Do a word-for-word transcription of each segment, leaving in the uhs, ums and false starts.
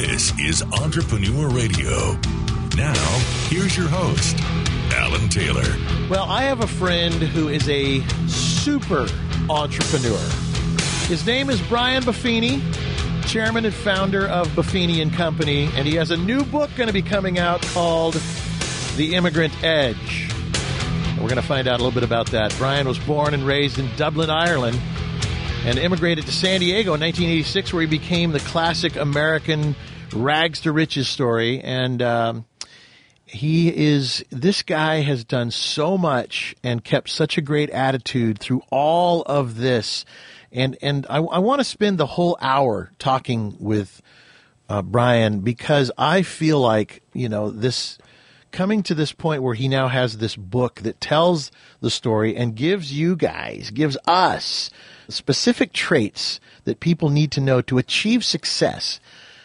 This is Entrepreneur Radio. Now, here's your host, Alan Taylor. Well, I have a friend who is a super entrepreneur. His name is Brian Buffini, chairman and founder of Buffini and Company, and he has a new book going to be coming out called The Immigrant Edge. We're going to find out a little bit about that. Brian was born and raised in Dublin, Ireland, and immigrated to San Diego in nineteen eighty-six, where he became the classic American rags to riches story. And um, he is, this guy has done so much and kept such a great attitude through all of this. And and I, I want to spend the whole hour talking with uh, Brian, because I feel like, you know, this coming to this point where he now has this book that tells the story and gives you guys, gives us specific traits that people need to know to achieve success.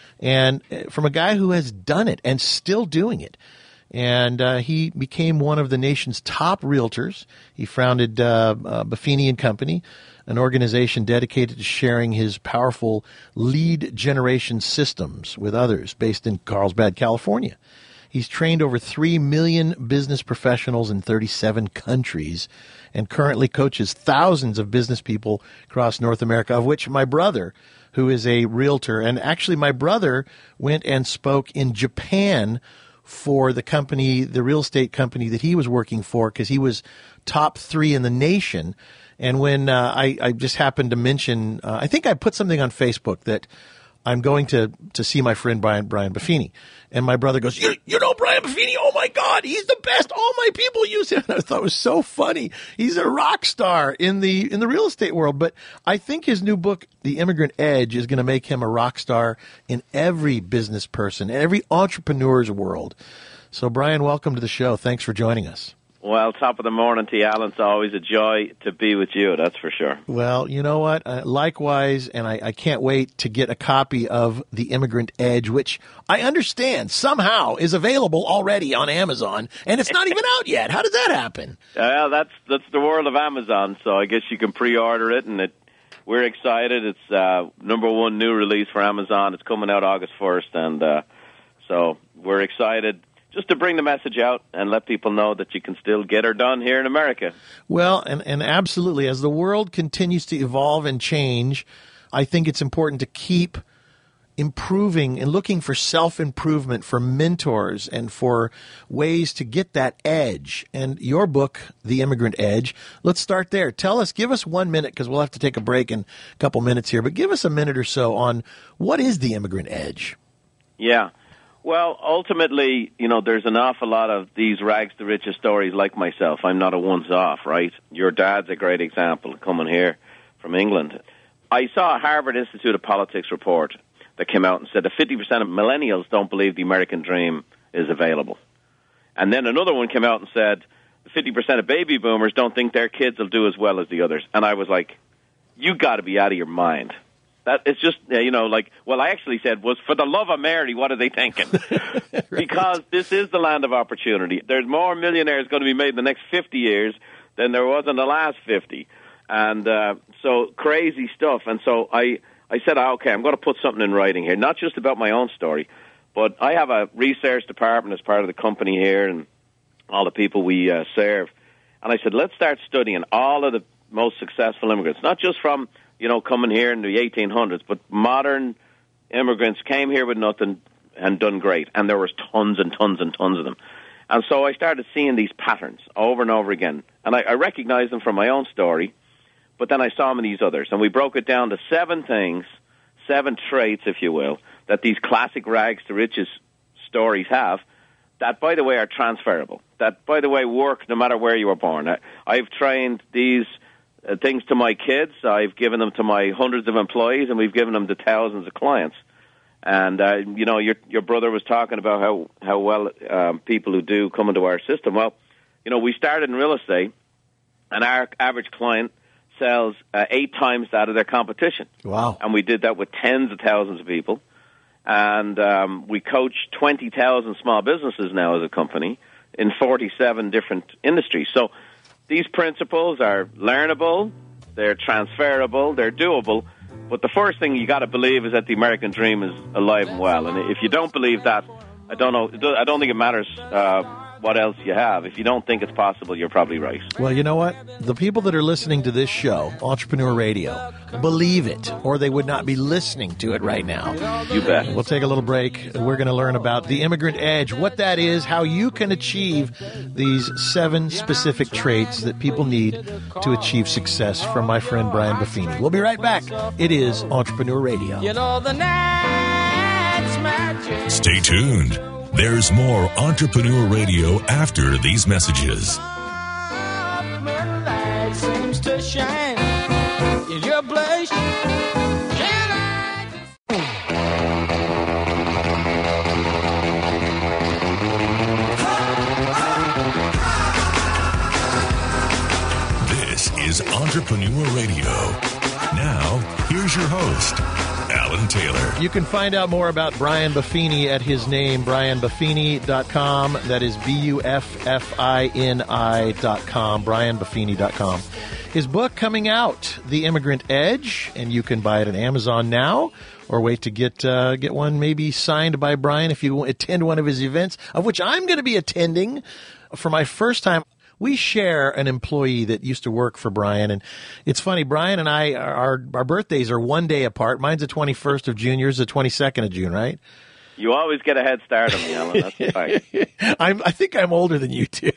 And from a guy who has done it and still doing it. And uh, he became one of the nation's top realtors. He founded uh, uh, Buffini and Company, an organization dedicated to sharing his powerful lead generation systems with others, based in Carlsbad, California. He's trained over three million business professionals in thirty-seven countries and currently coaches thousands of business people across North America, of which my brother, who is a realtor, and actually my brother went and spoke in Japan for the company, the real estate company that he was working for, because he was top three in the nation. And when uh, I, I just happened to mention, uh, I think I put something on Facebook that I'm going to, to see my friend Brian Brian Buffini. And my brother goes, you, you know Brian Buffini? Oh, my God, he's the best. All my people use him. And I thought it was so funny. He's a rock star in the in the real estate world. But I think his new book, The Immigrant Edge, is going to make him a rock star in every business person, every entrepreneur's world. So, Brian, welcome to the show. Thanks for joining us. Well, top of the morning to you, Alan. It's always a joy to be with you, that's for sure. Well, you know what? Uh, likewise, and I, I can't wait to get a copy of The Immigrant Edge, which I understand somehow is available already on Amazon, and it's not even out yet. How did that happen? Well, uh, that's that's the world of Amazon, so I guess you can pre-order it, and it, we're excited. It's uh, number one new release for Amazon. It's coming out August first, and uh, so we're excited just to bring the message out and let people know that you can still get her done here in America. Well, and, and absolutely, as the world continues to evolve and change, I think it's important to keep improving and looking for self-improvement, for mentors, and for ways to get that edge. And your book, The Immigrant Edge, let's start there. Tell us, give us one minute, because we'll have to take a break in a couple minutes here, but give us a minute or so on what is The Immigrant Edge? Yeah. Well, ultimately, you know, there's an awful lot of these rags to riches stories like myself. I'm not a once-off, right? Your dad's a great example coming here from England. I saw a Harvard Institute of Politics report that came out and said that fifty percent of millennials don't believe the American dream is available. And then another one came out and said fifty percent of baby boomers don't think their kids will do as well as the others. And I was like, you got to be out of your mind. That it's just, you know, like, well, I actually said was, for the love of Mary, what are they thinking? Right. Because this is the land of opportunity. There's more millionaires going to be made in the next fifty years than there was in the last fifty. And uh, so crazy stuff. And so I, I said, okay, I'm going to put something in writing here, not just about my own story, but I have a research department as part of the company here and all the people we uh, serve. And I said, let's start studying all of the most successful immigrants, not just from, you know, coming here in the eighteen hundreds, but modern immigrants came here with nothing and done great. And there was tons and tons and tons of them. And so I started seeing these patterns over and over again. And I, I recognized them from my own story, but then I saw them in these others. And we broke it down to seven things, seven traits, if you will, that these classic rags to riches stories have that, by the way, are transferable, that, by the way, work no matter where you were born. I, I've trained these Uh, things to my kids. I've given them to my hundreds of employees, and we've given them to thousands of clients. And, uh, you know, your your brother was talking about how, how well um, people who do come into our system. Well, you know, we started in real estate, and our average client sells uh, eight times that of their competition. Wow. And we did that with tens of thousands of people. And um, we coach twenty thousand small businesses now as a company in forty-seven different industries. So these principles are learnable, they're transferable, they're doable, But the first thing you got to believe is that the American dream is alive and well. And if you don't believe that, I don't know. I don't think it matters uh, what else you have. If you don't think it's possible, you're probably right. Well, you know what? The people that are listening to this show, Entrepreneur Radio, believe it, or they would not be listening to it right now. You bet. We'll take a little break. We're going to learn about the Immigrant Edge, what that is, how you can achieve these seven specific traits that people need to achieve success from my friend Brian Buffini. We'll be right back. It is Entrepreneur Radio. You know the night's magic. Stay tuned. There's more Entrepreneur Radio after these messages. Moonlight seems to shine in your blush. Can I This is Entrepreneur Radio. Now, here's your host, Alan Taylor. You can find out more about Brian Buffini at his name, brian buffini dot com. That is B U F F I N I dot com, brian buffini dot com. His book coming out, The Immigrant Edge, and you can buy it on Amazon now or wait to get uh, get one maybe signed by Brian if you attend one of his events, of which I'm going to be attending for my first time. We share an employee that used to work for Brian, and it's funny, Brian and I, our our birthdays are one day apart. Mine's the twenty-first of June, yours the twenty-second of June, right? You always get a head start on me, Alan. That's the fact. I'm, I think I'm older than you too.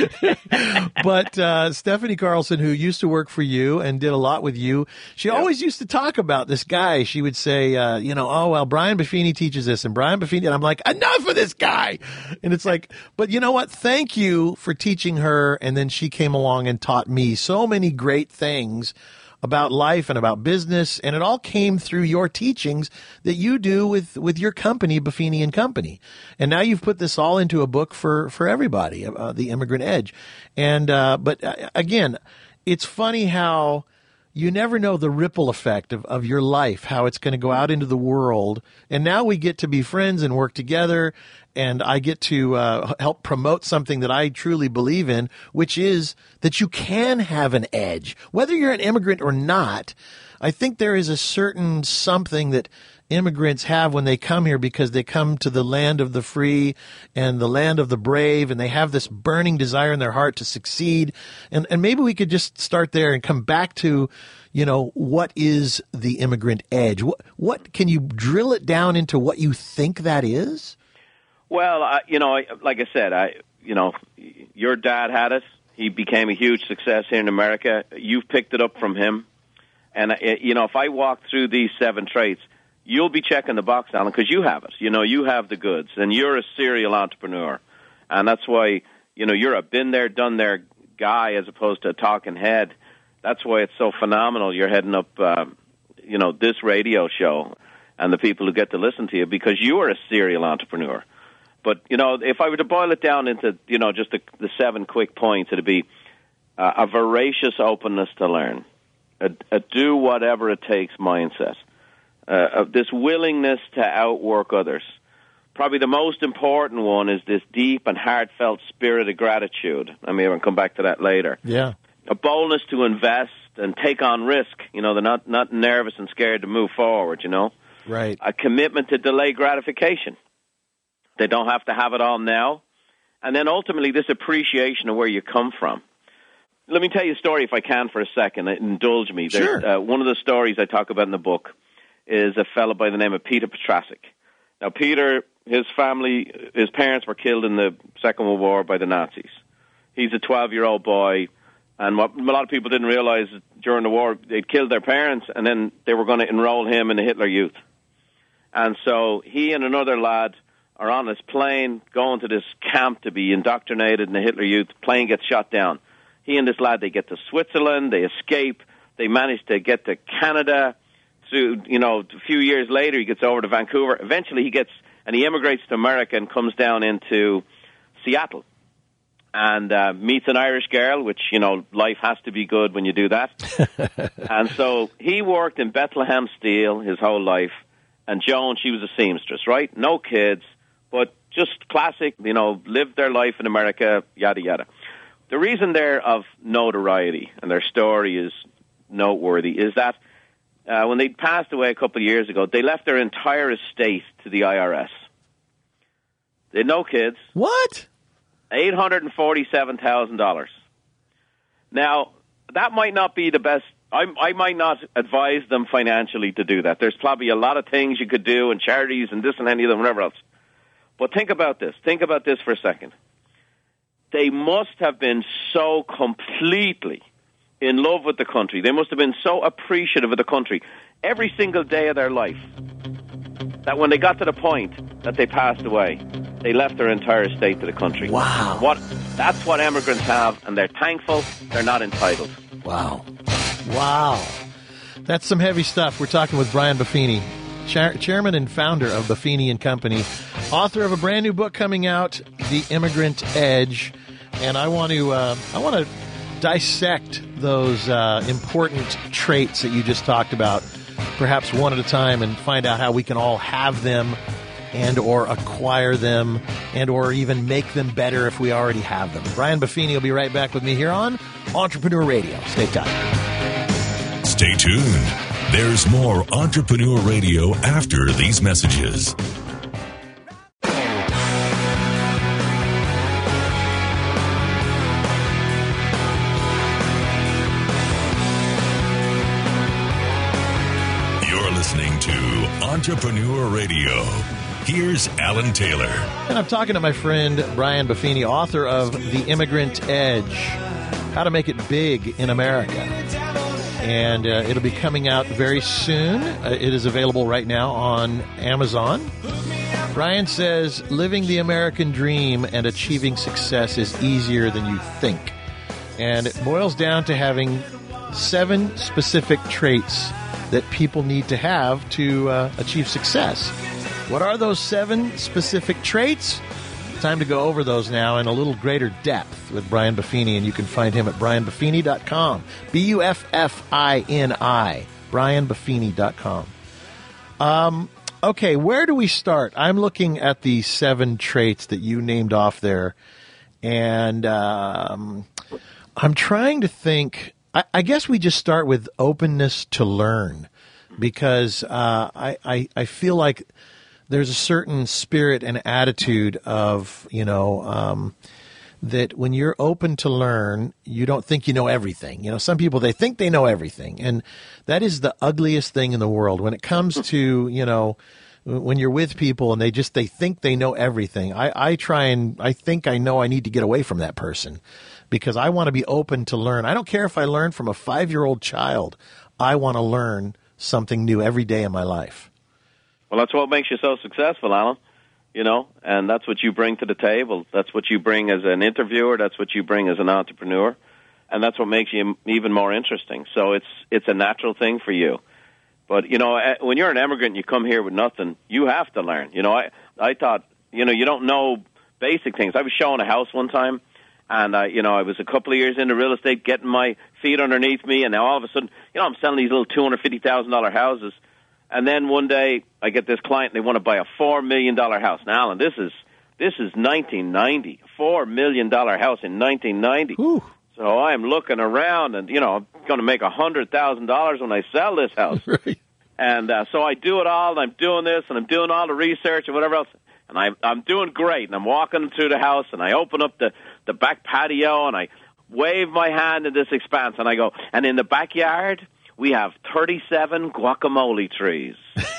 But uh, Stephanie Carlson, who used to work for you and did a lot with you, she yep. always used to talk about this guy. She would say, uh, you know, oh, well, Brian Buffini teaches this, and Brian Buffini, and I'm like, enough of this guy. And it's like, but you know what? Thank you for teaching her. And then she came along and taught me so many great things about life and about business, and it all came through your teachings that you do with, with your company, Buffini and Company. And now you've put this all into a book for, for everybody, uh, The Immigrant Edge. And, uh, but uh, again, it's funny how you never know the ripple effect of, of your life, how it's going to go out into the world. And now we get to be friends and work together, and I get to uh, help promote something that I truly believe in, which is that you can have an edge. Whether you're an immigrant or not, I think there is a certain something that immigrants have when they come here, because they come to the land of the free and the land of the brave, and they have this burning desire in their heart to succeed. And, and maybe we could just start there and come back to, you know, what is the immigrant edge? What, what can you drill it down into what you think that is? Well, I, you know, like I said, I, you know, your dad had it. He became a huge success here in America. You've picked it up from him. And, you know, if I walk through these seven traits, you'll be checking the box, Alan, because you have it. You know, you have the goods, and you're a serial entrepreneur. And that's why, you know, you're a been-there, done-there guy as opposed to a talking head. That's why it's so phenomenal you're heading up, uh, you know, this radio show and the people who get to listen to you, because you are a serial entrepreneur. But, you know, if I were to boil it down into, you know, just the, the seven quick points, it would be uh, a voracious openness to learn, a, a do whatever it takes mindset, uh, this willingness to outwork others. Probably the most important one is this deep and heartfelt spirit of gratitude. I mean, I'll come back to that later. Yeah. A boldness to invest and take on risk. You know, they're not, not nervous and scared to move forward, you know. Right. A commitment to delay gratification. They don't have to have it all now. And then ultimately this appreciation of where you come from. Let me tell you a story, if I can, for a second. Indulge me. Sure. Uh, one of the stories I talk about in the book is a fellow by the name of Peter Petrasik. Now, Peter, his family, his parents were killed in the Second World War by the Nazis. He's a twelve-year-old boy, and what a lot of people didn't realize during the war, they'd killed their parents, and then they were going to enroll him in the Hitler Youth. And so he and another lad are on this plane going to this camp to be indoctrinated in the Hitler Youth. Plane gets shot down. He and this lad, they get to Switzerland, they escape, they manage to get to Canada. Through, you know, a few years later, he gets over to Vancouver. Eventually he gets, and he immigrates to America and comes down into Seattle and uh, meets an Irish girl, which, you know, life has to be good when you do that. And so he worked in Bethlehem Steel his whole life, and Joan, she was a seamstress, right? No kids, but just classic, you know, lived their life in America, yada, yada. The reason they're of notoriety and their story is noteworthy is that uh, when they passed away a couple of years ago, they left their entire estate to the I R S. They had no kids. What? eight hundred forty-seven thousand dollars. Now, that might not be the best. I, I might not advise them financially to do that. There's probably a lot of things you could do and charities and this and any of them, whatever else. But think about this. Think about this for a second. They must have been so completely in love with the country. They must have been so appreciative of the country every single day of their life that when they got to the point that they passed away, they left their entire estate to the country. Wow. What? That's what immigrants have, and they're thankful. They're not entitled. Wow. Wow. That's some heavy stuff. We're talking with Brian Buffini, chair- chairman and founder of Buffini and Company, author of a brand new book coming out, The Immigrant Edge. And I want to uh, I want to dissect those uh, important traits that you just talked about, perhaps one at a time, and find out how we can all have them and or acquire them and or even make them better if we already have them. Brian Buffini will be right back with me here on Entrepreneur Radio. Stay tuned. Stay tuned. There's more Entrepreneur Radio after these messages. You're listening to Entrepreneur Radio. Here's Alan Taylor. And I'm talking to my friend Brian Buffini, author of The Immigrant Edge, How to Make It Big in America. And uh, it'll be coming out very soon. Uh, it is available right now on Amazon. Brian says, living the American dream and achieving success is easier than you think. And it boils down to having seven specific traits that people need to have to uh, achieve success. What are those seven specific traits? Time to go over those now in a little greater depth with Brian Buffini, and you can find him at brian buffini dot com. B U F F I N I. brian buffini dot com. Um, okay, where do we start? I'm looking at the seven traits that you named off there, and um, I'm trying to think. I, I guess we just start with openness to learn, because uh, I, I, I feel like there's a certain spirit and attitude of, you know, um, that when you're open to learn, you don't think you know everything. You know, some people, they think they know everything. And that is the ugliest thing in the world when it comes to, you know, when you're with people and they just, they think they know everything. I, I try and I think I know I need to get away from that person because I want to be open to learn. I don't care if I learn from a five-year-old child. I want to learn something new every day in my life. Well, that's what makes you so successful, Alan, you know, and that's what you bring to the table. That's what you bring as an interviewer. That's what you bring as an entrepreneur, and that's what makes you even more interesting. So it's it's a natural thing for you. But, you know, when you're an immigrant and you come here with nothing, you have to learn. You know, I, I thought, you know, you don't know basic things. I was showing a house one time, and, I, you know, I was a couple of years into real estate, getting my feet underneath me, and now all of a sudden, you know, I'm selling these little two hundred fifty thousand dollars houses. And then one day I get this client, and they want to buy a four million dollars house. Now, Alan, this is this is nineteen ninety, four million dollars house in nineteen ninety. Ooh. So I'm looking around, and, you know, I'm going to make one hundred thousand dollars when I sell this house. Right. And uh, so I do it all, and I'm doing this, and I'm doing all the research and whatever else. And I, I'm doing great, and I'm walking through the house, and I open up the, the back patio, and I wave my hand in this expanse, and I go, and in the backyard, we have thirty-seven guacamole trees.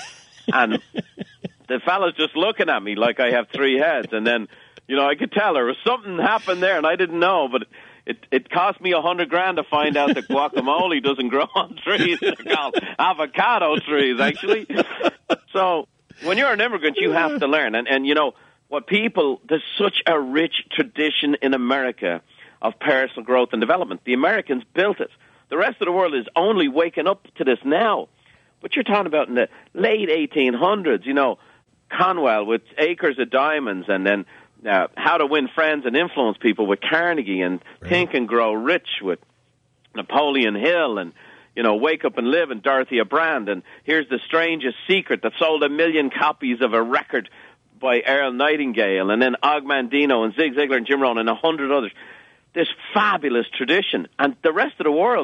And the fella's just looking at me like I have three heads. And then, you know, I could tell there was something happened there, and I didn't know, but it it cost me a hundred grand to find out that guacamole doesn't grow on trees. They're called avocado trees, actually. So when you're an immigrant, you have to learn. And, and, you know, what people, there's such a rich tradition in America of personal growth and development. The Americans built it. The rest of the world is only waking up to this now. But you're talking about in the late eighteen hundreds, you know, Conwell with Acres of Diamonds, and then uh, How to Win Friends and Influence People with Carnegie, and right. Think and Grow Rich with Napoleon Hill, and, you know, Wake Up and Live and Dorothea Brand, and Here's the Strangest Secret that sold a million copies of a record by Earl Nightingale, and then Og Mandino and Zig Ziglar and Jim Rohn and a hundred others. This fabulous tradition, and the rest of the world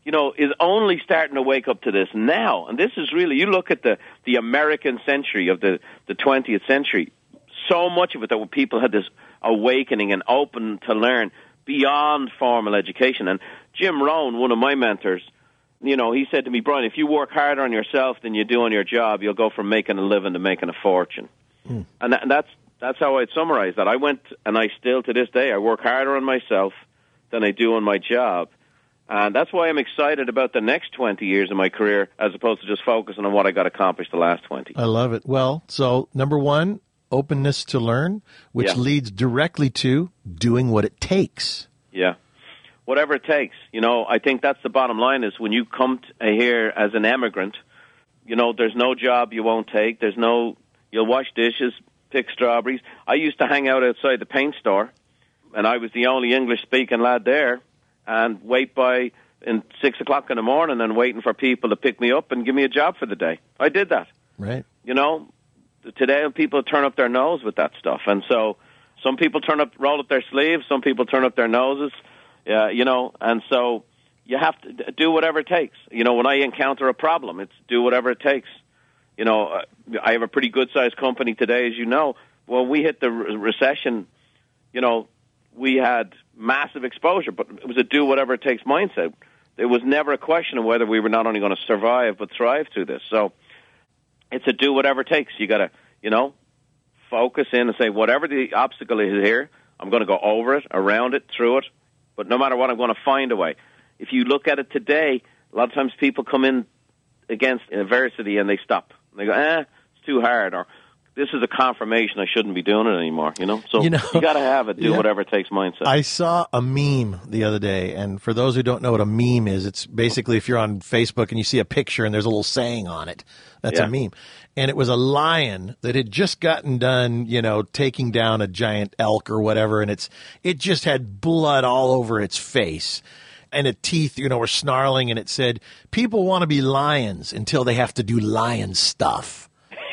you know, is only starting to wake up to this now. And this is really, you look at the, the American century of the, the twentieth century, so much of it that people had this awakening and open to learn beyond formal education. And Jim Rohn, one of my mentors, you know, he said to me, Brian, if you work harder on yourself than you do on your job, you'll go from making a living to making a fortune. Mm. And, that, and that's that's how I'd summarize that. I went, and I still to this day, I work harder on myself than I do on my job. And that's why I'm excited about the next twenty years of my career as opposed to just focusing on what I got accomplished the last twenty. I love it. Well, so number one, openness to learn, which yeah. leads directly to doing what it takes. Yeah. Whatever it takes. You know, I think that's the bottom line is when you come to here as an immigrant, you know, there's no job you won't take. There's no, you'll wash dishes, pick strawberries. I used to hang out outside the paint store, and I was the only English-speaking lad there, and wait by in six o'clock in the morning and waiting for people to pick me up and give me a job for the day. I did that. Right. You know, today people turn up their nose with that stuff. And so some people turn up, roll up their sleeves, some people turn up their noses. Yeah, you know, and so you have to do whatever it takes. You know, when I encounter a problem, it's do whatever it takes. You know, I have a pretty good-sized company today, as you know. When we hit the re- recession, you know, we had massive exposure, but it was a do whatever it takes mindset. There was never a question of whether we were not only going to survive but thrive through this. So it's a do whatever it takes. You got to, you know, focus in and say, whatever the obstacle is here, I'm going to go over it, around it, through it. But no matter what, I'm going to find a way. If you look at it today, a lot of times people come in against adversity and they stop. They go, eh, it's too hard, or this is a confirmation I shouldn't be doing it anymore, you know? So you, know, you got to have a do yeah. whatever it takes mindset. I saw a meme the other day, and for those who don't know what a meme is, it's basically if you're on Facebook and you see a picture and there's a little saying on it, that's yeah. a meme. And it was a lion that had just gotten done, you know, taking down a giant elk or whatever, and it's it just had blood all over its face. And its teeth, you know, were snarling, and it said, people want to be lions until they have to do lion stuff.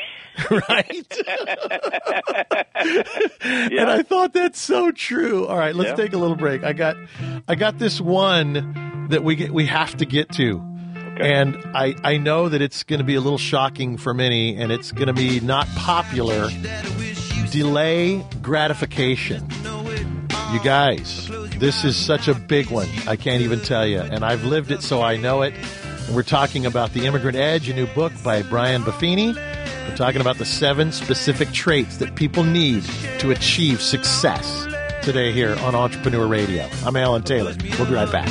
Right? yeah. And I thought that's so true. All right, let's yeah. take a little break. I got I got this one that we get, we have to get to. Okay. And I, I know that it's going to be a little shocking for many, and it's going to be not popular. Delay gratification. You guys, this is such a big one. I can't even tell you. And I've lived it, so I know it. And we're talking about The Immigrant Edge, a new book by Brian Buffini. We're talking about the seven specific traits that people need to achieve success today here on Entrepreneur Radio. I'm Alan Taylor. We'll be right back.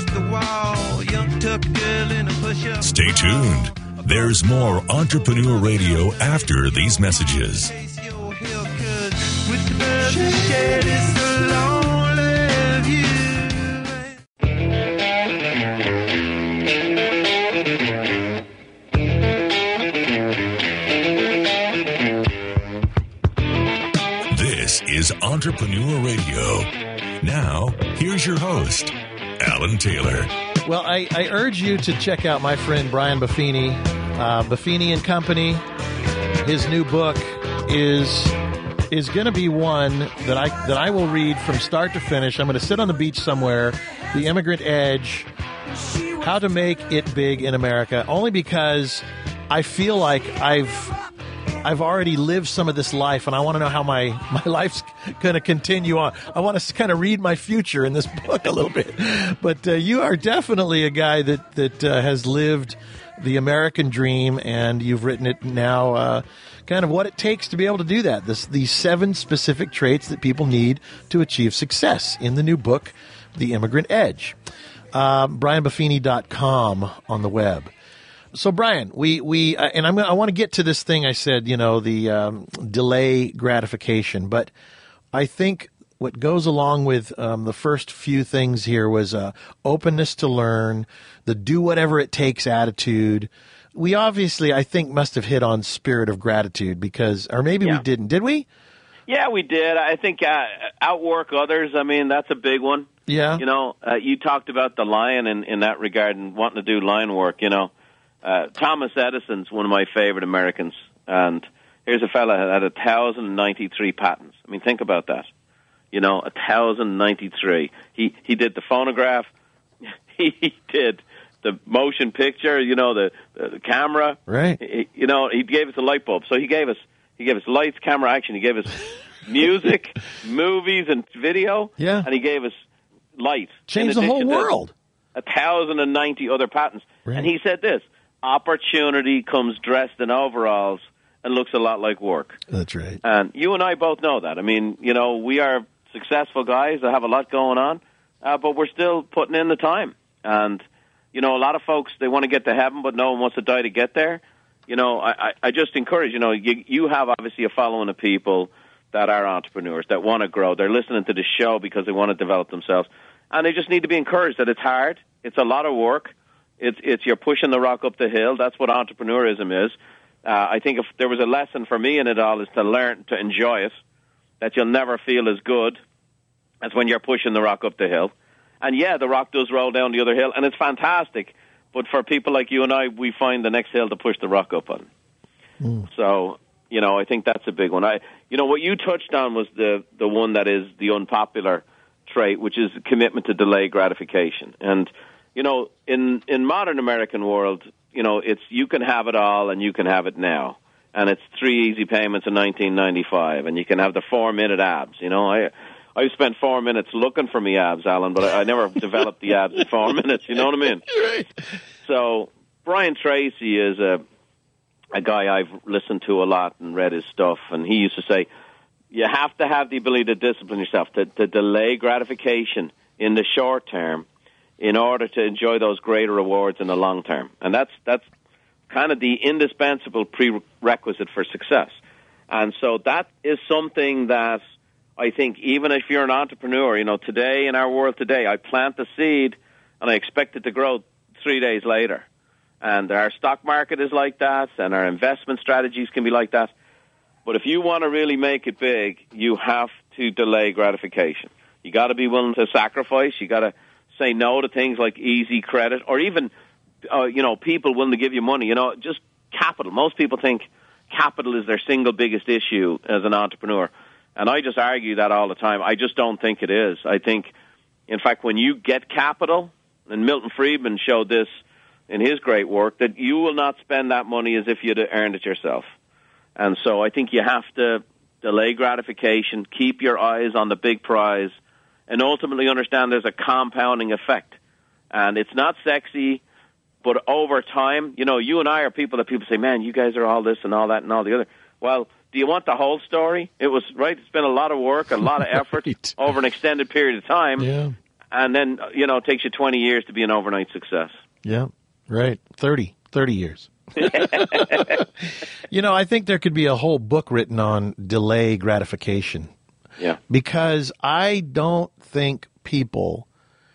Stay tuned. There's more Entrepreneur Radio after these messages. This is Entrepreneur Radio. Now, here's your host, Alan Taylor. Well, I, I urge you to check out my friend Brian Buffini, uh, Buffini and Company. His new book is is going to be one that I that I will read from start to finish. I'm going to sit on the beach somewhere. The Immigrant Edge: How to Make It Big in America. Only because I feel like I've I've already lived some of this life, and I want to know how my, my life's going to continue on. I want to kind of read my future in this book a little bit. But uh, you are definitely a guy that, that uh, has lived the American dream, and you've written it now, uh, kind of what it takes to be able to do that. This, these seven specific traits that people need to achieve success in the new book, The Immigrant Edge. Uh, brian buffini dot com on the web. So, Brian, we, we uh, and I'm I want to get to this thing I said, you know, the um, delay gratification. But I think what goes along with um, the first few things here was uh, openness to learn, the do whatever it takes attitude. We obviously, I think, must have hit on spirit of gratitude because, or maybe yeah. we didn't. Did we? Yeah, we did. I think uh, outwork others. I mean, that's a big one. Yeah. You know, uh, you talked about the lion in, in that regard and wanting to do lion work, you know. Uh, Thomas Edison's one of my favorite Americans, and here's a fella that had one thousand ninety-three patents. I mean, think about that. You know, one thousand ninety-three. He he did the phonograph. He did the motion picture, you know, the, the camera. Right. He, you know, he gave us a light bulb. So he gave us he gave us lights, camera, action. He gave us music, movies, and video. Yeah. And he gave us light. Changed the whole world. A thousand and ninety other patents. Right. And he said this: opportunity comes dressed in overalls and looks a lot like work. That's right. And you and I both know that. I mean, you know, we are successful guys that have a lot going on, uh, but we're still putting in the time. And, you know, a lot of folks, they want to get to heaven, but no one wants to die to get there. You know, I, I, I just encourage, you know, you, you have obviously a following of people that are entrepreneurs, that want to grow. They're listening to the show because they want to develop themselves. And they just need to be encouraged that it's hard. It's a lot of work. It's, it's you're pushing the rock up the hill. That's what entrepreneurism is. Uh, I think if there was a lesson for me in it all is to learn to enjoy it, that you'll never feel as good as when you're pushing the rock up the hill. And, yeah, the rock does roll down the other hill, and it's fantastic. But for people like you and I, we find the next hill to push the rock up on. Mm. So, you know, I think that's a big one. I, you know, what you touched on was the, the one that is the unpopular trait, which is commitment to delay gratification. And, you know, in, in modern American world, you know, it's you can have it all and you can have it now. And it's three easy payments in nineteen ninety-five, and you can have the four-minute abs. You know, I I spent four minutes looking for me abs, Alan, but I, I never developed the abs in four minutes. You know what I mean? Right. So Brian Tracy is a a guy I've listened to a lot and read his stuff, and he used to say, you have to have the ability to discipline yourself, to, to delay gratification in the short term in order to enjoy those greater rewards in the long term. And that's that's kind of the indispensable prerequisite for success. And so that is something that I think even if you're an entrepreneur, you know, today in our world today, I plant the seed and I expect it to grow three days later. And our stock market is like that, and our investment strategies can be like that. But if you want to really make it big, you have to delay gratification. You got to be willing to sacrifice. You got to say no to things like easy credit, or even, uh, you know, people willing to give you money. You know, just capital. Most people think capital is their single biggest issue as an entrepreneur. And I just argue that all the time. I just don't think it is. I think, in fact, when you get capital, and Milton Friedman showed this in his great work, that you will not spend that money as if you'd earned it yourself. And so I think you have to delay gratification, keep your eyes on the big prize, and ultimately understand there's a compounding effect. And it's not sexy, but over time, you know, you and I are people that people say, man, you guys are all this and all that and all the other. Well, do you want the whole story? It was, right, it's been a lot of work, a lot of effort right. over an extended period of time. Yeah. And then, you know, it takes you twenty years to be an overnight success. Yeah, right. thirty, thirty years. You know, I think there could be a whole book written on delay gratification. Yeah. Because I don't think people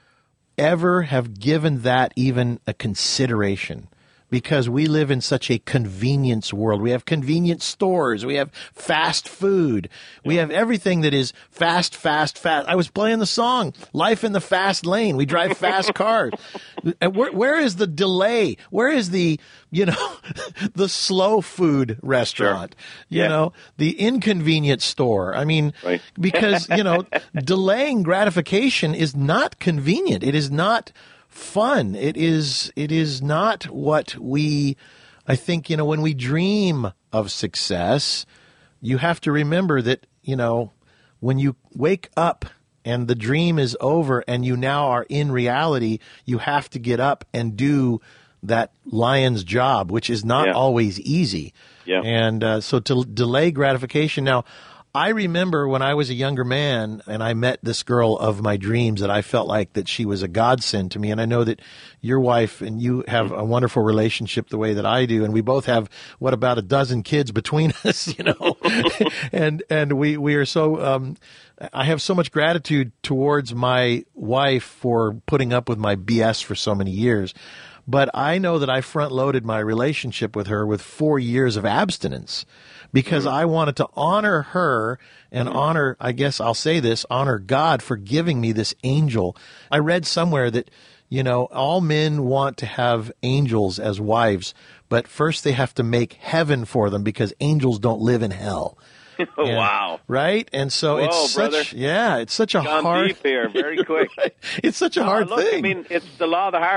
ever have given that even a consideration. Because we live in such a convenience world. We have convenience stores. We have fast food. We have everything that is fast, fast, fast. I was playing the song, Life in the Fast Lane. We drive fast cars. And where, where is the delay? Where is the, you know, the slow food restaurant? Sure. You yeah. know, the inconvenience store. I mean, right. because, you know, delaying gratification is not convenient. It is not fun. It is, it is not what we, I think, you know, when we dream of success, you have to remember that, you know, when you wake up and the dream is over and you now are in reality, you have to get up and do that lion's job, which is not yeah. always easy. Yeah. And uh, so to delay gratification. Now, I remember when I was a younger man and I met this girl of my dreams that I felt like that she was a godsend to me. And I know that your wife and you have a wonderful relationship the way that I do. And we both have, what, about a dozen kids between us, you know, and, and we, we are so, um, I have so much gratitude towards my wife for putting up with my B S for so many years. But I know that I front-loaded my relationship with her with four years of abstinence because mm. I wanted to honor her and mm. honor, I guess I'll say this, honor God for giving me this angel. I read somewhere that, you know, all men want to have angels as wives, but first they have to make heaven for them because angels don't live in hell. And, wow. Right? And so Whoa, it's such, brother. yeah, it's such a Gone hard deep here, very quick. Right. It's such a hard look, thing. I mean, it's the law of the harvest.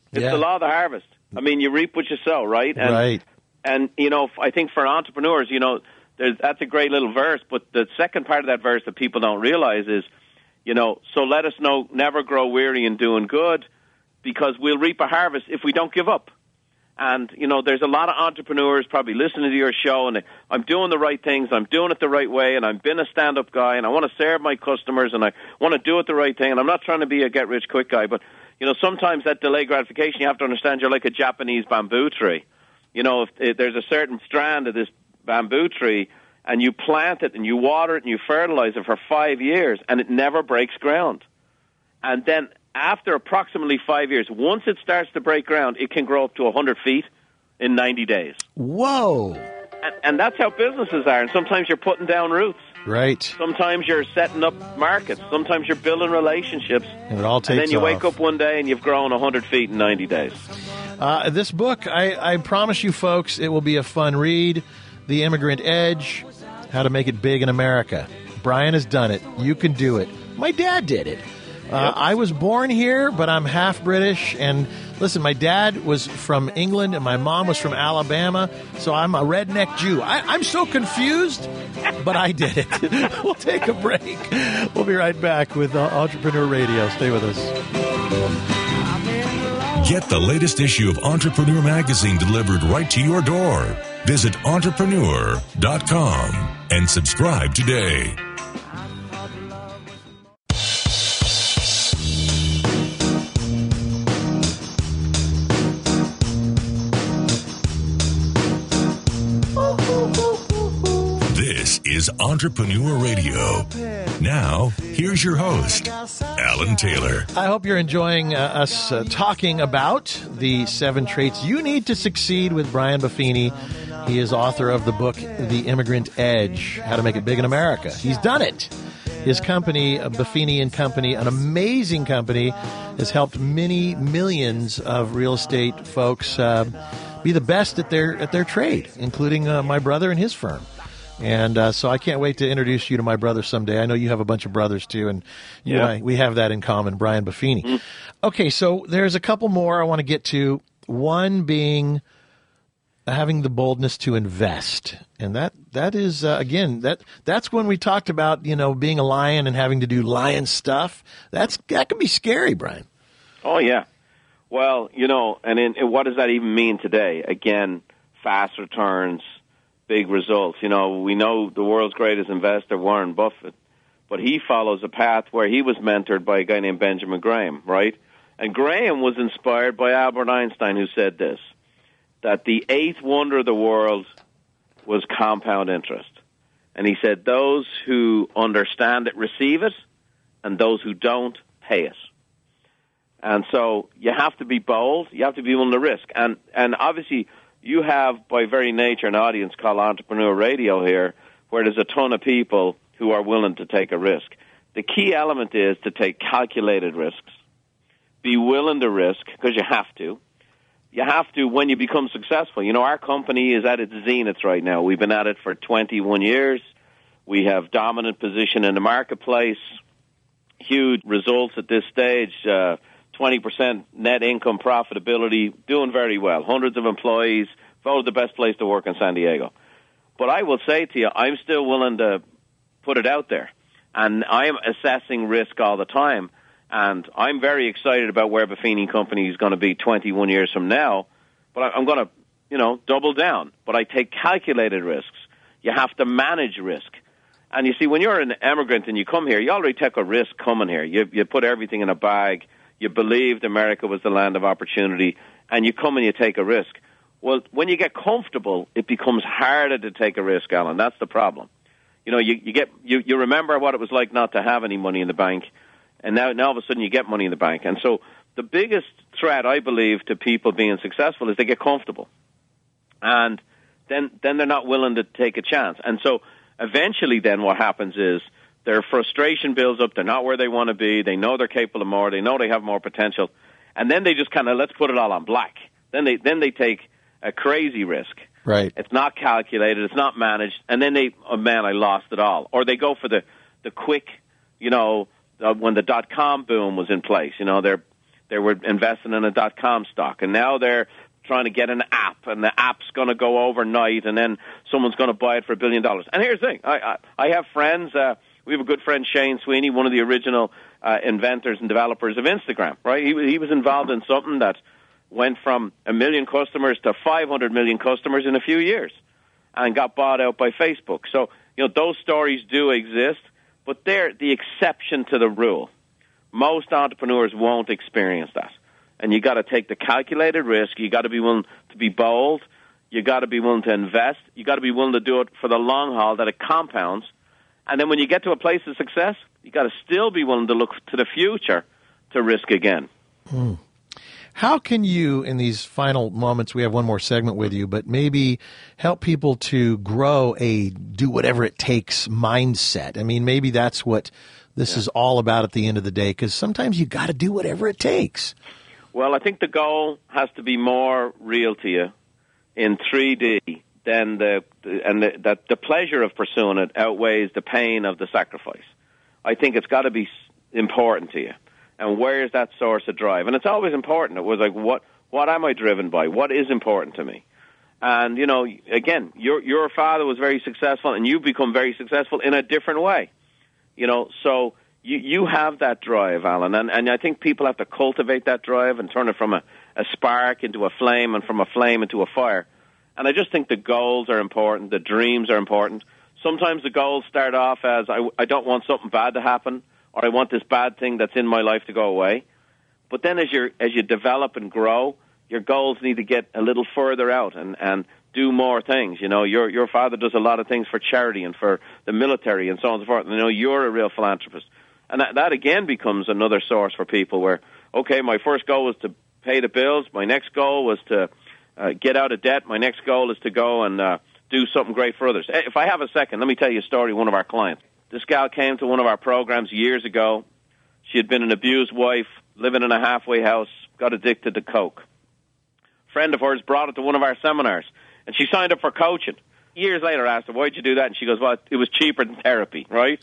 It's Yeah. the law of the harvest. I mean, you reap what you sow, right? And, right. And, you know, I think for entrepreneurs, you know, there's, that's a great little verse, but the second part of that verse that people don't realize is, you know, so let us know, never grow weary in doing good, because we'll reap a harvest if we don't give up. And, you know, there's a lot of entrepreneurs probably listening to your show, and they, I'm doing the right things, I'm doing it the right way, and I've been a stand-up guy, and I want to serve my customers, and I want to do it the right thing, and I'm not trying to be a get-rich-quick guy, but, you know, sometimes that delayed gratification, you have to understand you're like a Japanese bamboo tree. You know, if, if there's a certain strand of this bamboo tree, and you plant it, and you water it, and you fertilize it for five years, and it never breaks ground. And then after approximately five years, once it starts to break ground, it can grow up to one hundred feet in ninety days. Whoa. And, and that's how businesses are. And sometimes you're putting down roots. Right. Sometimes you're setting up markets. Sometimes you're building relationships. And it all takes And then you off. wake up one day and you've grown one hundred feet in ninety days. Uh, this book, I, I promise you folks, it will be a fun read. The Immigrant Edge, How to Make It Big in America. Brian has done it. You can do it. My dad did it. Uh, Yep. I was born here, but I'm half British. And listen, my dad was from England and my mom was from Alabama, so I'm a redneck Jew. I, I'm so confused, but I did it. We'll take a break. We'll be right back with uh, Entrepreneur Radio. Stay with us. Get the latest issue of Entrepreneur Magazine delivered right to your door. Visit entrepreneur dot com and subscribe today. This is Entrepreneur Radio. Now, here's your host, Alan Taylor. I hope you're enjoying uh, us uh, talking about the seven traits you need to succeed with Brian Buffini. He is author of the book, The Immigrant Edge, How to Make It Big in America. He's done it. His company, uh, Buffini and Company, an amazing company, has helped many millions of real estate folks uh, be the best at their at their trade, including uh, my brother and his firm. And uh, so I can't wait to introduce you to my brother someday. I know you have a bunch of brothers, too, and you Yeah. and I, we have that in common, Brian Buffini. Mm. Okay, so there's a couple more I want to get to. One being having the boldness to invest. And that that is, uh, again, that that's when we talked about, you know, being a lion and having to do lion stuff. That's That can be scary, Brian. Oh, yeah. Well, you know, and in, and what does that even mean today? Again, fast returns, big results. You know, we know the world's greatest investor, Warren Buffett, but he follows a path where he was mentored by a guy named Benjamin Graham, right? And Graham was inspired by Albert Einstein, who said this, that the eighth wonder of the world was compound interest. And he said, those who understand it receive it, and those who don't pay it. And so you have to be bold. You have to be willing to risk. And and obviously you have, by very nature, an audience called Entrepreneur Radio here, where there's a ton of people who are willing to take a risk. The key element is to take calculated risks. Be willing to risk, because you have to. You have to when you become successful. You know, our company is at its zenith right now. We've been at it for twenty-one years. We have dominant position in the marketplace, huge results at this stage, uh, twenty percent net income profitability, doing very well. Hundreds of employees, voted the best place to work in San Diego. But I will say to you, I'm still willing to put it out there. And I am assessing risk all the time. And I'm very excited about where Buffini Company is going to be twenty-one years from now. But I'm going to, you know, double down. But I take calculated risks. You have to manage risk. And you see, when you're an immigrant and you come here, you already take a risk coming here. You, you put everything in a bag. You believed America was the land of opportunity, and you come and you take a risk. Well, when you get comfortable, it becomes harder to take a risk, Alan. That's the problem. You know, you, you get you, you remember what it was like not to have any money in the bank, and now, now all of a sudden you get money in the bank. And so the biggest threat, I believe, to people being successful is they get comfortable. And then then they're not willing to take a chance. And so eventually then what happens is their frustration builds up. They're not where they want to be. They know they're capable of more. They know they have more potential. And then they just kind of, let's put it all on black. Then they then they take a crazy risk. Right. It's not calculated. It's not managed. And then they, oh, man, I lost it all. Or they go for the, the quick, you know, uh, when the dot-com boom was in place. You know, they're they were investing in a dot-com stock, and now they're trying to get an app, and the app's going to go overnight, and then someone's going to buy it for a billion dollars. And here's the thing. I, I, I have friends. Uh, we have a good friend, Shane Sweeney, one of the original uh, inventors and developers of Instagram, right? He, he was involved in something that went from a million customers to five hundred million customers in a few years and got bought out by Facebook. So, you know, those stories do exist, but they're the exception to the rule. Most entrepreneurs won't experience that. And you got to take the calculated risk. You got to be willing to be bold. You got to be willing to invest. You got to be willing to do it for the long haul, that it compounds. And then when you get to a place of success, you got to still be willing to look to the future to risk again. Hmm. How can you, in these final moments, we have one more segment with you, but maybe help people to grow a do whatever it takes mindset? I mean, maybe that's what this yeah. is all about at the end of the day, because sometimes you got to do whatever it takes. Well, I think the goal has to be more real to you in three D than the, and the, that the pleasure of pursuing it outweighs the pain of the sacrifice. I think it's got to be important to you. And where is that source of drive? And it's always important. It was like, what what am I driven by? What is important to me? And, you know, again, your your father was very successful, and you've become very successful in a different way. You know, so you you have that drive, Alan, and, and I think people have to cultivate that drive and turn it from a, a spark into a flame and from a flame into a fire. And I just think the goals are important, the dreams are important. Sometimes the goals start off as, I, I don't want something bad to happen, or I want this bad thing that's in my life to go away. But then as you as you develop and grow, your goals need to get a little further out and, and do more things. You know, your your father does a lot of things for charity and for the military and so on and so forth. And, you know, you're a real philanthropist. And that, that again becomes another source for people where, okay, my first goal was to pay the bills. My next goal was to uh, get out of debt. My next goal is to go and uh, do something great for others. If I have a second, let me tell you a story of one of our clients. This gal came to one of our programs years ago. She had been an abused wife, living in a halfway house, got addicted to coke. A friend of hers brought her to one of our seminars, and she signed up for coaching. Years later, I asked her, why'd you do that? And she goes, well, it was cheaper than therapy, right?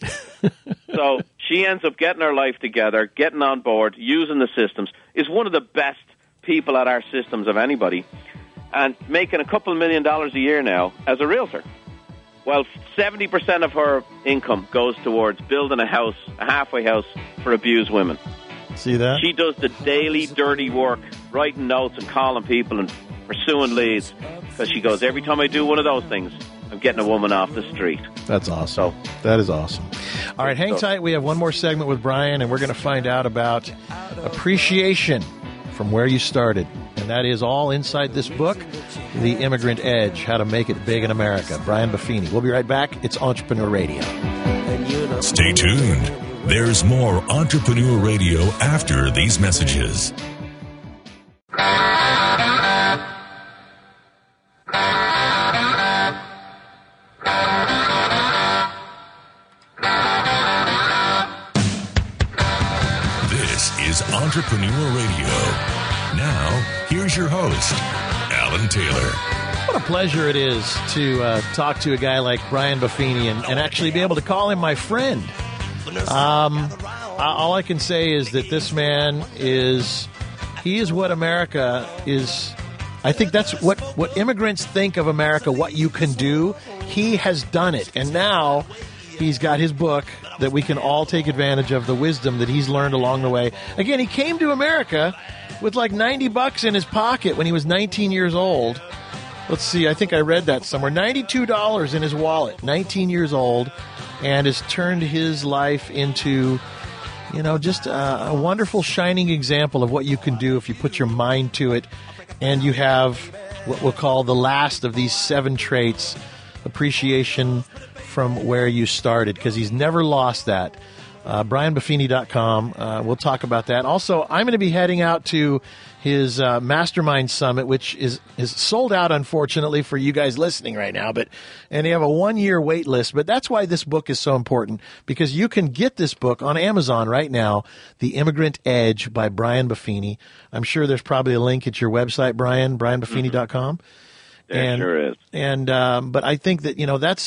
So she ends up getting her life together, getting on board, using the systems, is one of the best people at our systems of anybody, and making a couple of million dollars a year now as a realtor. Well, seventy percent of her income goes towards building a house, a halfway house for abused women. See that? She does the daily dirty work, writing notes and calling people and pursuing leads, because she goes, every time I do one of those things, I'm getting a woman off the street. That's awesome. So, that is awesome. All right, hang tight. We have one more segment with Brian, and we're going to find out about appreciation from where you started. And that is all inside this book, The Immigrant Edge, How to Make It Big in America. Brian Buffini. We'll be right back. It's Entrepreneur Radio. Stay tuned. There's more Entrepreneur Radio after these messages. This is Entrepreneur Radio. Now, here's your host, Alan Taylor. What a pleasure it is to uh, talk to a guy like Brian Buffini and, and actually be able to call him my friend. Um, all I can say is that this man is, he is what America is. I think that's what, what immigrants think of America, what you can do. He has done it. And now he's got his book that we can all take advantage of, the wisdom that he's learned along the way. Again, he came to America with like ninety bucks in his pocket when he was nineteen years old. Let's see, I think I read that somewhere. ninety-two dollars in his wallet, nineteen years old, and has turned his life into, you know, just a, a wonderful shining example of what you can do if you put your mind to it, and you have what we'll call the last of these seven traits, appreciation from where you started, because he's never lost that. Uh, Brian Buffini dot com. Uh, we'll talk about that. Also, I'm going to be heading out to his uh, Mastermind Summit, which is, is sold out, unfortunately, for you guys listening right now. But and they have a one-year wait list. But that's why this book is so important, because you can get this book on Amazon right now, The Immigrant Edge by Brian Buffini. I'm sure there's probably a link at your website, Brian, Brian Buffini dot com. There and, sure is. And, um, but I think that, you know, that's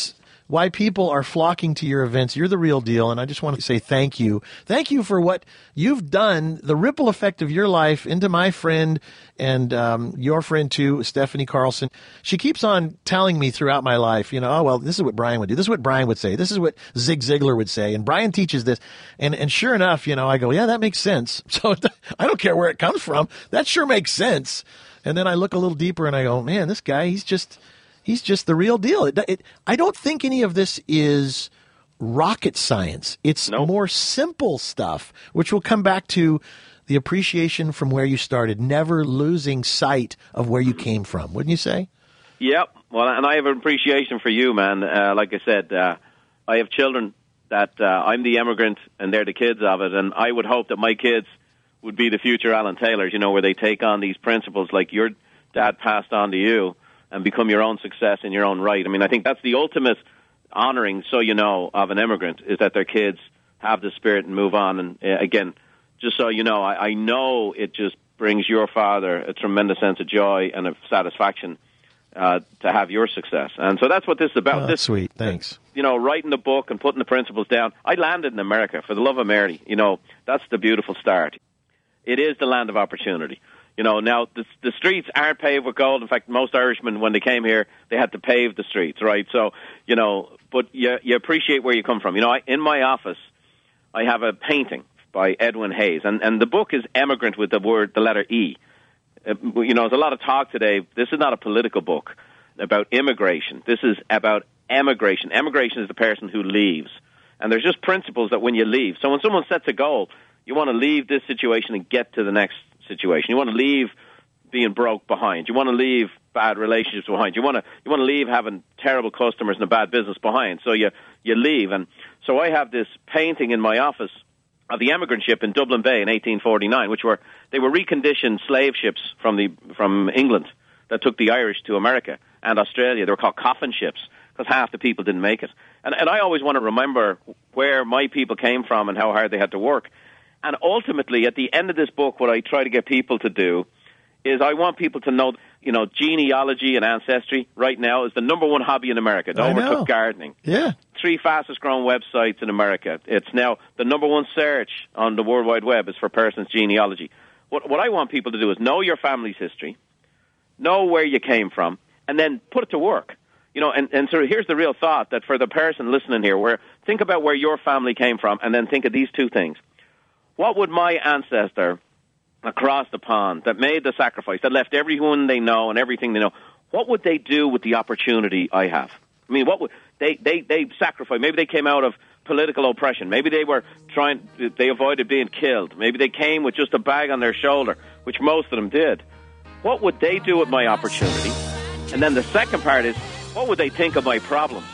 why people are flocking to your events. You're the real deal, and I just want to say thank you. Thank you for what you've done, the ripple effect of your life into my friend and um, your friend too, Stephanie Carlson. She keeps on telling me throughout my life, you know, oh, well, this is what Brian would do. This is what Brian would say. This is what Zig Ziglar would say. And Brian teaches this. And and sure enough, you know, I go, yeah, that makes sense. So I don't care where it comes from. That sure makes sense. And then I look a little deeper and I go, man, this guy, he's just... He's just the real deal. It, it, I don't think any of this is rocket science. It's nope. more simple stuff, which will come back to the appreciation from where you started, never losing sight of where you came from, wouldn't you say? Yep. Well, and I have an appreciation for you, man. Uh, like I said, uh, I have children that uh, I'm the immigrant and they're the kids of it, and I would hope that my kids would be the future Alan Taylors, you know, where they take on these principles like your dad passed on to you, and become your own success in your own right. I mean, I think that's the ultimate honoring, so you know, of an immigrant, is that their kids have the spirit and move on. And uh, again, just so you know, I, I know it just brings your father a tremendous sense of joy and of satisfaction uh, to have your success. And so that's what this is about. Oh, this, sweet, thanks. You know, writing the book and putting the principles down. I landed in America, for the love of Mary. You know, that's the beautiful start. It is the land of opportunity. You know, now, the, the streets aren't paved with gold. In fact, most Irishmen, when they came here, they had to pave the streets, right? So, you know, but you, you appreciate where you come from. You know, I, in my office, I have a painting by Edwin Hayes, and, and the book is Emigrant with the word, the letter E. Uh, you know, there's a lot of talk today. This is not a political book about immigration. This is about emigration. Emigration is the person who leaves. And there's just principles that when you leave. So when someone sets a goal, you want to leave this situation and get to the next situation. You want to leave being broke behind. You want to leave bad relationships behind. You want to you want to leave having terrible customers and a bad business behind. So you you leave. And so I have this painting in my office of the emigrant ship in Dublin Bay in eighteen forty-nine, which were they were reconditioned slave ships from the from England that took the Irish to America and Australia. They were called coffin ships because half the people didn't make it. And and I always want to remember where my people came from and how hard they had to work. And ultimately, at the end of this book, what I try to get people to do is I want people to know, you know, genealogy and ancestry right now is the number one hobby in America. It overtook gardening. Yeah. Three fastest growing websites in America. It's now the number one search on the World Wide Web is for person's genealogy. What, what I want people to do is know your family's history, know where you came from, and then put it to work. You know, and, and so here's the real thought that for the person listening here, where think about where your family came from and then think of these two things. What would my ancestor across the pond that made the sacrifice, that left everyone they know and everything they know, what would they do with the opportunity I have? I mean, what would they, they, they sacrificed? Maybe they came out of political oppression. Maybe they were trying, they avoided being killed. Maybe they came with just a bag on their shoulder, which most of them did. What would they do with my opportunity? And then the second part is, what would they think of my problems?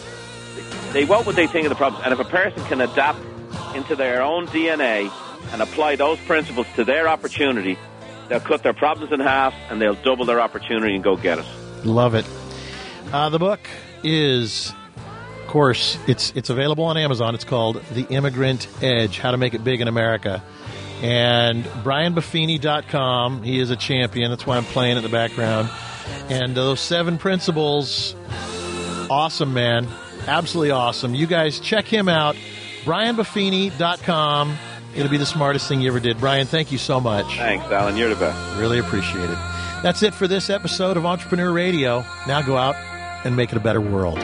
They, what would they think of the problems? And if a person can adapt into their own D N A and apply those principles to their opportunity, they'll cut their problems in half and they'll double their opportunity and go get it. Love it. Uh, the book is, of course, it's it's available on Amazon. It's called The Immigrant Edge, How to Make It Big in America. And Brian Buffini dot com, he is a champion. That's why I'm playing in the background. And those seven principles, awesome, man. Absolutely awesome. You guys check him out. Brian Buffini dot com. It'll be the smartest thing you ever did. Brian, thank you so much. Thanks, Alan. You're the best. Really appreciate it. That's it for this episode of Entrepreneur Radio. Now go out and make it a better world.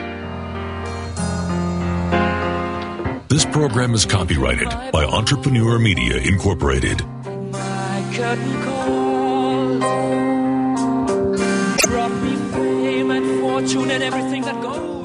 This program is copyrighted by Entrepreneur Media, Incorporated. My curtain calls brought me fame and fortune and everything that goes.